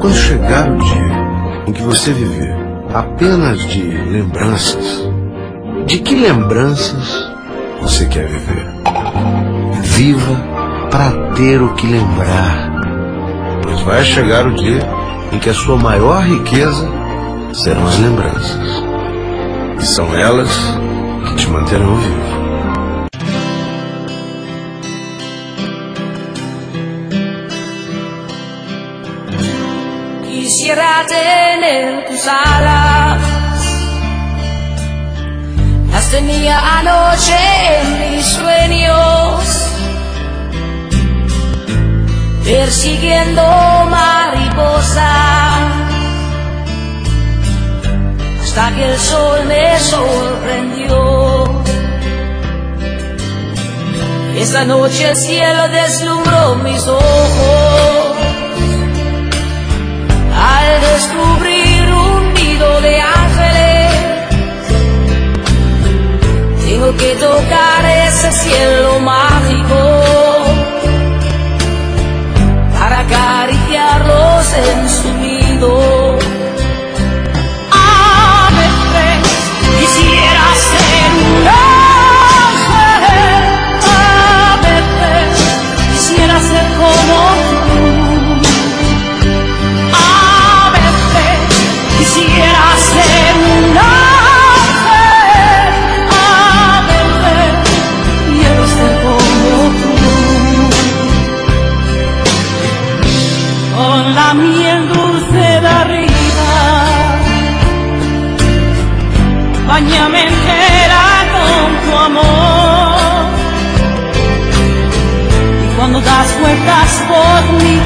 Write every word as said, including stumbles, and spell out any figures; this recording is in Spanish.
Quando chegar o dia em que você viver apenas de lembranças, de que lembranças você quer viver? Viva para ter o que lembrar, pois vai chegar o dia em que a sua maior riqueza serão as lembranças, e são elas que te manterão vivo. Quisiera tener tus alas, las tenía anoche en mis sueños, persiguiendo mariposas, hasta que el sol me sorprendió. Esa noche el cielo deslumbró mis ojos al descubrir un nido de ángeles. Tengo que tocar ese cielo mágico para acariciarlos en su nido. A veces quisiera ser un ángel, a veces quisiera ser como tú. Quisiera ser un ángel, a veces quiero ser como tú. Con la miel dulce de arriba, báñame entera con tu amor. Y cuando das vueltas por mi